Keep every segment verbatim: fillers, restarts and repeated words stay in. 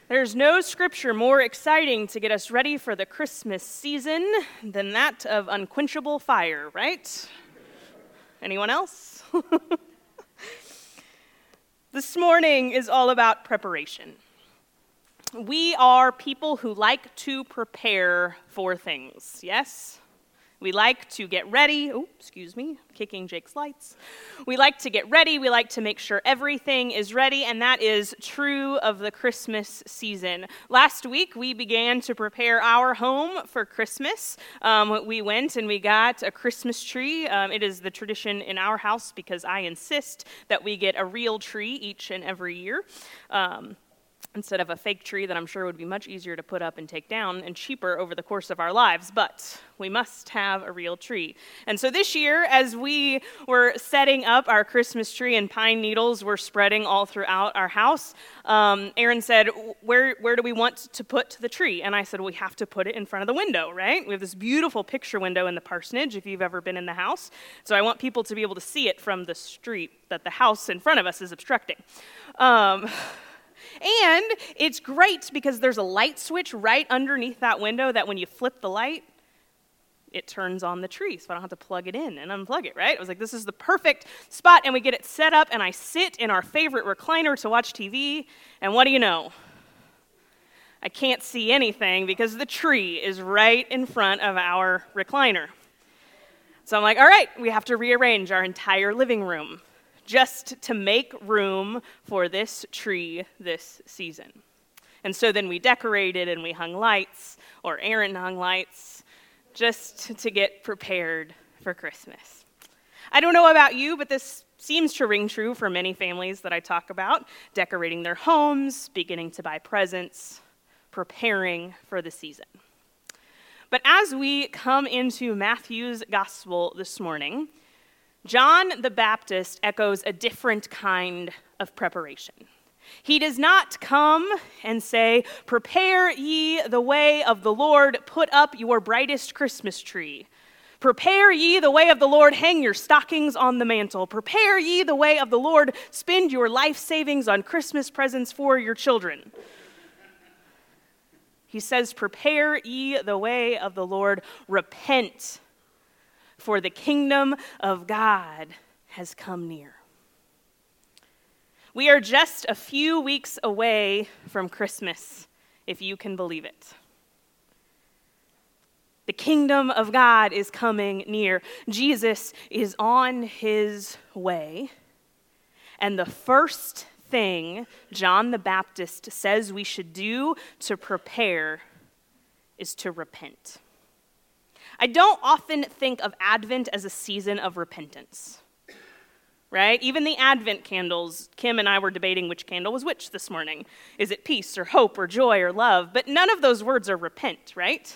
There's no scripture more exciting to get us ready for the Christmas season than that of unquenchable fire, right? Anyone else? This morning is all about preparation. We are people who like to prepare for things, yes? We like to get ready. Oh, excuse me, kicking Jake's lights. We like to get ready. We like to make sure everything is ready, and that is true of the Christmas season. Last week, we began to prepare our home for Christmas. Um, we went and we got a Christmas tree. Um, it is the tradition in our house because I insist that we get a real tree each and every year. Um, instead of a fake tree that I'm sure would be much easier to put up and take down and cheaper over the course of our lives, but we must have a real tree. And so this year, as we were setting up our Christmas tree and pine needles were spreading all throughout our house, um, Aaron said, where, where do we want to put the tree? And I said, well, we have to put it in front of the window, right? We have this beautiful picture window in the parsonage, if you've ever been in the house. So I want people to be able to see it from the street that the house in front of us is obstructing. Um... And it's great because there's a light switch right underneath that window that when you flip the light, it turns on the tree, so I don't have to plug it in and unplug it, right? I was like, this is the perfect spot, and we get it set up, and I sit in our favorite recliner to watch T V, and what do you know? I can't see anything because the tree is right in front of our recliner. So I'm like, all right, we have to rearrange our entire living room just to make room for this tree this season. And so then we decorated and we hung lights, or Aaron hung lights, just to get prepared for Christmas. I don't know about you, but this seems to ring true for many families that I talk about, decorating their homes, beginning to buy presents, preparing for the season. But as we come into Matthew's gospel this morning, John the Baptist echoes a different kind of preparation. He does not come and say, prepare ye the way of the Lord, put up your brightest Christmas tree. Prepare ye the way of the Lord, hang your stockings on the mantle. Prepare ye the way of the Lord, spend your life savings on Christmas presents for your children. He says, prepare ye the way of the Lord, repent, for the kingdom of God has come near. We are just a few weeks away from Christmas, if you can believe it. The kingdom of God is coming near. Jesus is on his way. And the first thing John the Baptist says we should do to prepare is to repent. I don't often think of Advent as a season of repentance, right? Even the Advent candles, Kim and I were debating which candle was which this morning. Is it peace or hope or joy or love? But none of those words are repent, right?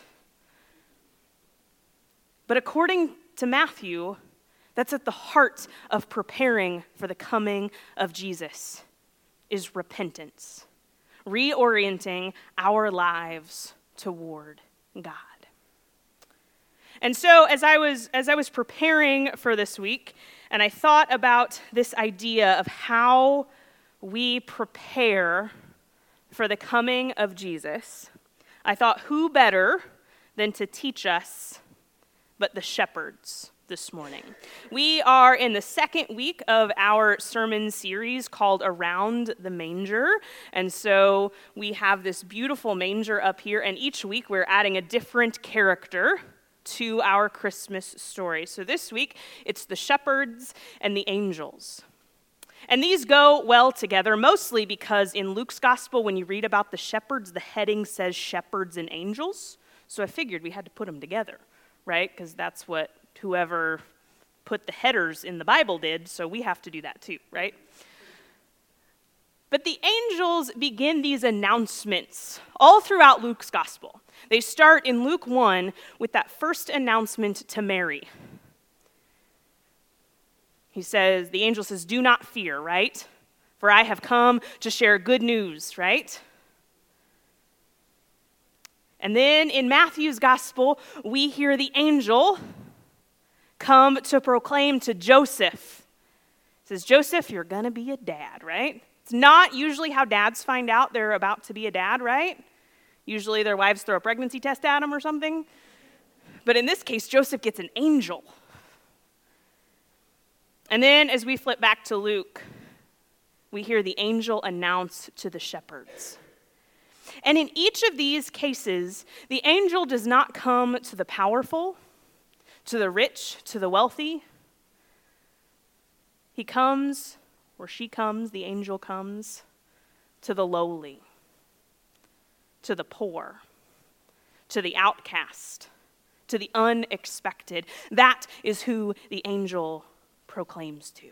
But according to Matthew, that's at the heart of preparing for the coming of Jesus, is repentance, reorienting our lives toward God. And so as I was as I was preparing for this week, and I thought about this idea of how we prepare for the coming of Jesus, I thought, who better than to teach us but the shepherds this morning? We are in the second week of our sermon series called Around the Manger. And so we have this beautiful manger up here, and each week we're adding a different character to our Christmas story. So this week, it's the shepherds and the angels. And these go well together, mostly because in Luke's gospel, when you read about the shepherds, the heading says shepherds and angels. So I figured we had to put them together, right? Because that's what whoever put the headers in the Bible did, so we have to do that too, right? But the angels begin these announcements all throughout Luke's gospel. They start in Luke one with that first announcement to Mary. He says, the angel says, do not fear, right? For I have come to share good news, right? And then in Matthew's gospel, we hear the angel come to proclaim to Joseph. It says, Joseph, you're going to be a dad, right? It's not usually how dads find out they're about to be a dad, right? Usually their wives throw a pregnancy test at them or something. But in this case, Joseph gets an angel. And then as we flip back to Luke, we hear the angel announce to the shepherds. And in each of these cases, the angel does not come to the powerful, to the rich, to the wealthy. He comes, or she comes, the angel comes, to the lowly, to the poor, to the outcast, to the unexpected. That is who the angel proclaims to.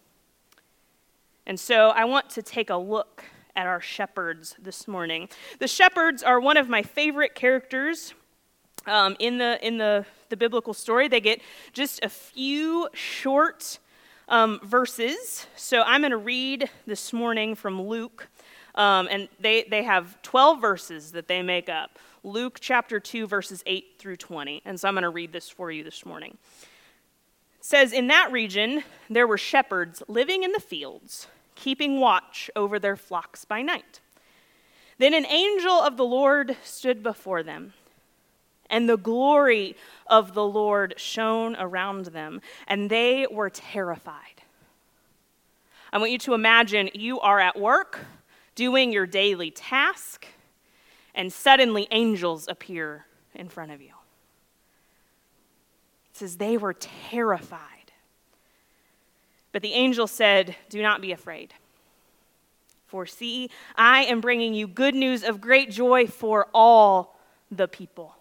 And so I want to take a look at our shepherds this morning. The shepherds are one of my favorite characters um, in the in the, the biblical story. They get just a few short um, verses. So I'm going to read this morning from Luke, um, and they, they have twelve verses that they make up. Luke chapter two, verses eight through twenty. And so I'm going to read this for you this morning. It says, "In that region there were shepherds living in the fields, keeping watch over their flocks by night. Then an angel of the Lord stood before them, and the glory of the Lord shone around them, and they were terrified." I want you to imagine you are at work doing your daily task, and suddenly angels appear in front of you. It says they were terrified. But the angel said, "Do not be afraid. For see, I am bringing you good news of great joy for all the people.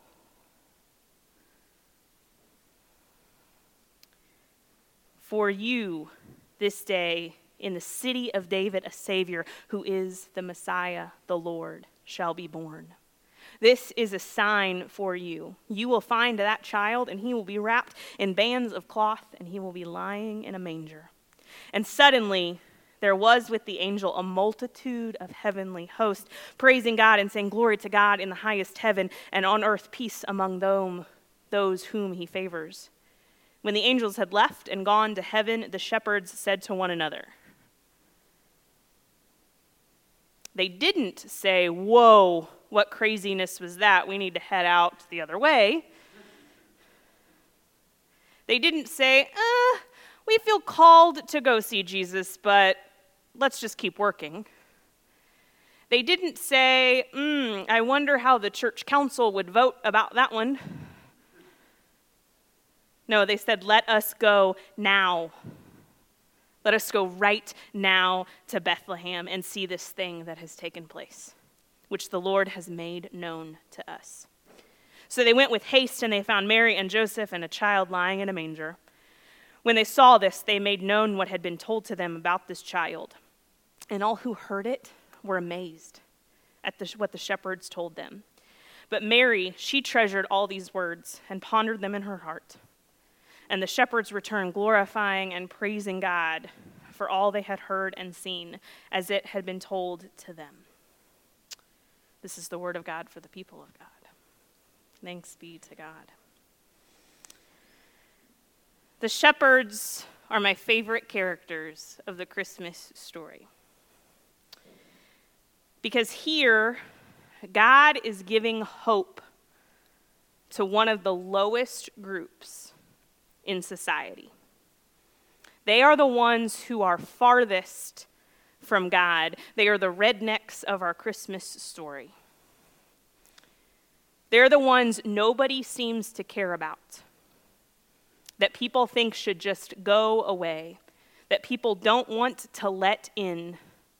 For you this day in the city of David a Savior, who is the Messiah, the Lord, shall be born. This is a sign for you. You will find that child, and he will be wrapped in bands of cloth, and he will be lying in a manger." And suddenly there was with the angel a multitude of heavenly hosts, praising God and saying, "Glory to God in the highest heaven, and on earth peace among them, those whom he favors." When the angels had left and gone to heaven, the shepherds said to one another. They didn't say, "Whoa, what craziness was that? We need to head out the other way." They didn't say, uh, "We feel called to go see Jesus, but let's just keep working." They didn't say, mm, "I wonder how the church council would vote about that one." No, they said, "Let us go now. Let us go right now to Bethlehem and see this thing that has taken place, which the Lord has made known to us." So they went with haste, and they found Mary and Joseph and a child lying in a manger. When they saw this, they made known what had been told to them about this child. And all who heard it were amazed at the, what the shepherds told them. But Mary, she treasured all these words and pondered them in her heart. And the shepherds returned, glorifying and praising God for all they had heard and seen, as it had been told to them. This is the word of God for the people of God. Thanks be to God. The shepherds are my favorite characters of the Christmas story. Because here, God is giving hope to one of the lowest groups in society. They are the ones who are farthest from God. They are the rednecks of our Christmas story. They're the ones nobody seems to care about, that people think should just go away, that people don't want to let in.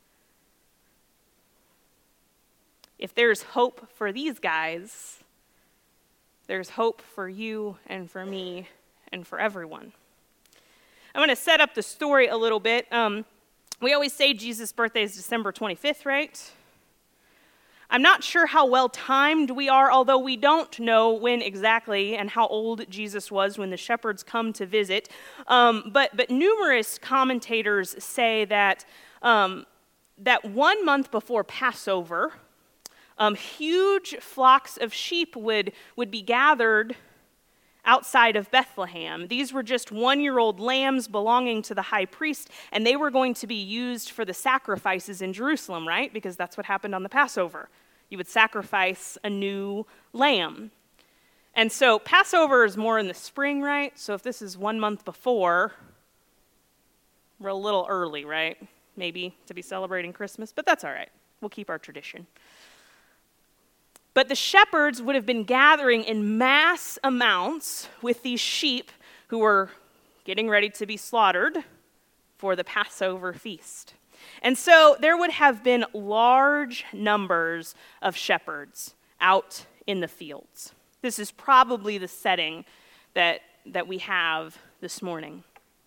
If there's hope for these guys, there's hope for you and for me and for everyone. I'm going to set up the story a little bit. Um, we always say Jesus' birthday is December twenty-fifth, right? I'm not sure how well timed we are, although we don't know when exactly and how old Jesus was when the shepherds come to visit. Um, but, but numerous commentators say that, um, that one month before Passover, um, huge flocks of sheep would, would be gathered outside of Bethlehem. These were just one-year-old lambs belonging to the high priest, and they were going to be used for the sacrifices in Jerusalem, right? Because that's what happened on the Passover. You would sacrifice a new lamb. And so Passover is more in the spring, right? So if this is one month before, we're a little early, right? Maybe to be celebrating Christmas, but that's all right. We'll keep our tradition. But the shepherds would have been gathering in mass amounts with these sheep who were getting ready to be slaughtered for the Passover feast. And so there would have been large numbers of shepherds out in the fields. This is probably the setting that, that we have this morning.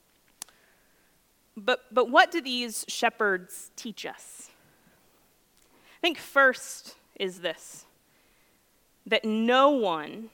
But, but what do these shepherds teach us? I think first is this, that no one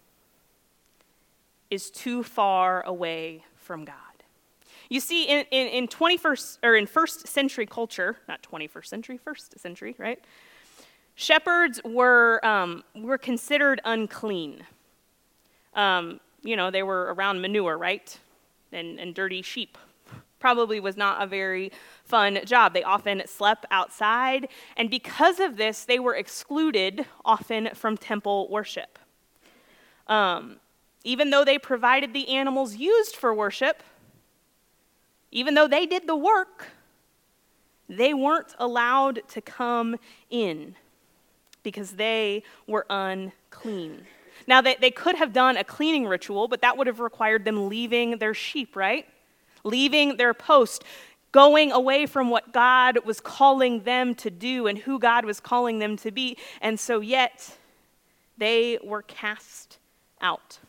is too far away from God. You see, in, in, in twenty-first or in first century culture, not twenty-first century, first century, right? Shepherds were um, were considered unclean. Um, you know, they were around manure, right, and and dirty sheep. Probably was not a very fun job. They often slept outside, and because of this, they were excluded often from temple worship. Um, even though they provided the animals used for worship, even though they did the work, they weren't allowed to come in because they were unclean. Now, they, they could have done a cleaning ritual, but that would have required them leaving their sheep, right? Leaving their post, going away from what God was calling them to do and who God was calling them to be. And so yet, they were cast out.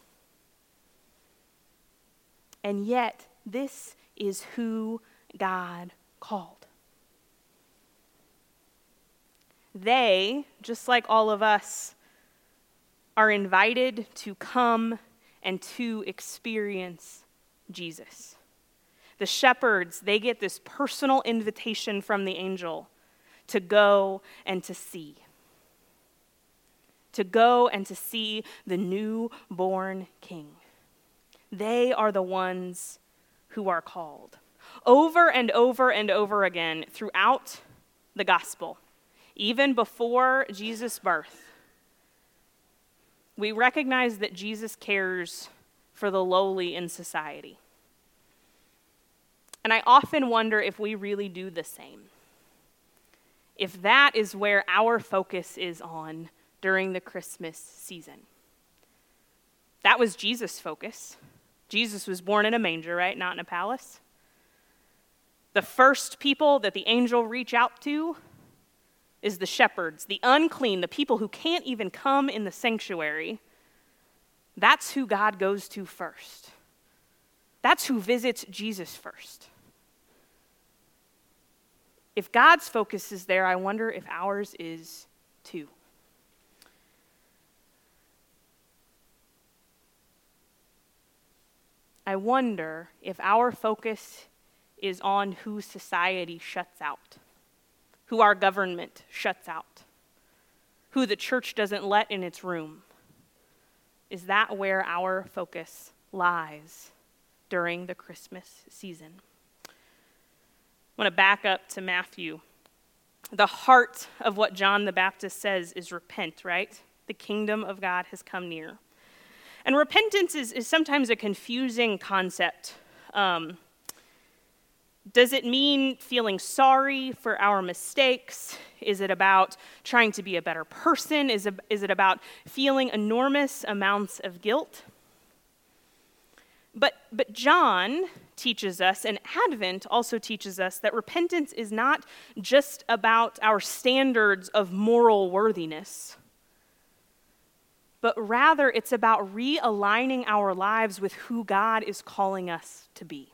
And yet, this is who God called. They, just like all of us, are invited to come and to experience Jesus. The shepherds, they get this personal invitation from the angel to go and to see. To go and to see the newborn king. They are the ones who are called. Over and over and over again throughout the gospel, even before Jesus' birth, we recognize that Jesus cares for the lowly in society. And I often wonder if we really do the same. If that is where our focus is on during the Christmas season. That was Jesus' focus. Jesus was born in a manger, right? Not in a palace. The first people that the angel reach out to is the shepherds, the unclean, the people who can't even come in the sanctuary. That's who God goes to first. That's who visits Jesus first. If God's focus is there, I wonder if ours is too. I wonder if our focus is on who society shuts out, who our government shuts out, who the church doesn't let in its room. Is that where our focus lies during the Christmas season? I want to back up to Matthew. The heart of what John the Baptist says is repent, right? The kingdom of God has come near. And repentance is, is sometimes a confusing concept. Um, does it mean feeling sorry for our mistakes? Is it about trying to be a better person? Is it, is it about feeling enormous amounts of guilt? But, but John teaches us, and Advent also teaches us, that repentance is not just about our standards of moral worthiness, but rather it's about realigning our lives with who God is calling us to be.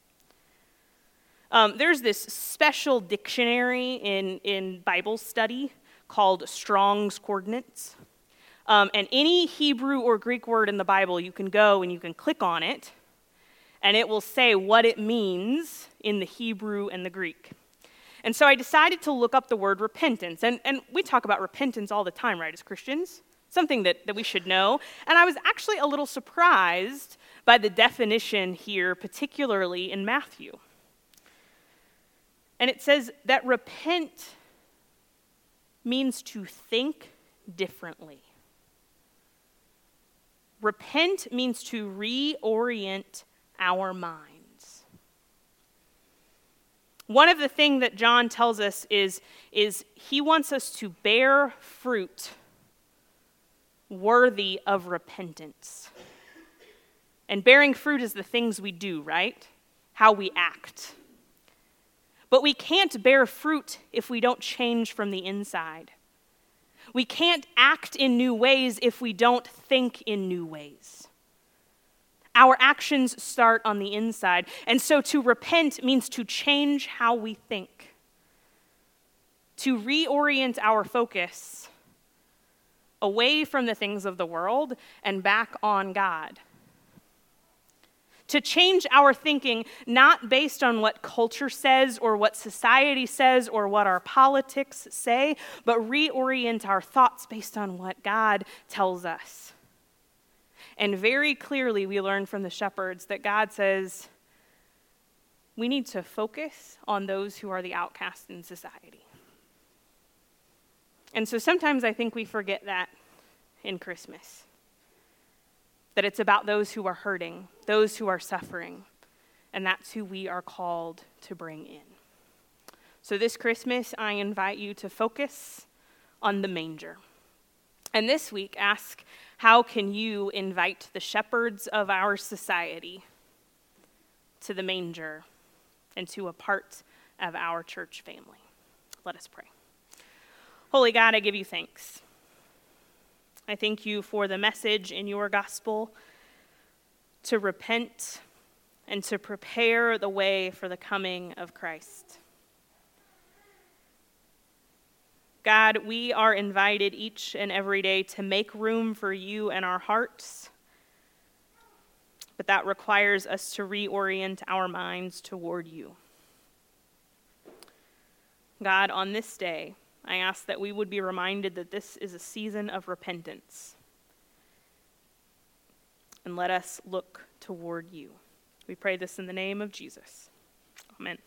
Um, there's this special dictionary in, in Bible study called Strong's Concordance. Um, and any Hebrew or Greek word in the Bible, you can go and you can click on it, and it will say what it means in the Hebrew and the Greek. And so I decided to look up the word repentance. And, and we talk about repentance all the time, right, as Christians? something that, that we should know. And I was actually a little surprised by the definition here, particularly in Matthew. And it says that repent means to think differently. Repent means to reorient our minds. One of the things that John tells us is, is he wants us to bear fruit worthy of repentance. And bearing fruit is the things we do, right? How we act. But we can't bear fruit if we don't change from the inside. We can't act in new ways if we don't think in new ways. Our actions start on the inside. And so to repent means to change how we think, to reorient our focus away from the things of the world and back on God. To change our thinking, not based on what culture says or what society says or what our politics say, but reorient our thoughts based on what God tells us. And very clearly we learn from the shepherds that God says we need to focus on those who are the outcast in society. And so sometimes I think we forget that in Christmas. That it's about those who are hurting, those who are suffering, and that's who we are called to bring in. So this Christmas, I invite you to focus on the manger. And this week, ask, how can you invite the shepherds of our society to the manger and to a part of our church family? Let us pray. Holy God, I give you thanks. I thank you for the message in your gospel to repent and to prepare the way for the coming of Christ. God, we are invited each and every day to make room for you in our hearts, but that requires us to reorient our minds toward you. God, on this day, I ask that we would be reminded that this is a season of repentance. And let us look toward you. We pray this in the name of Jesus. Amen.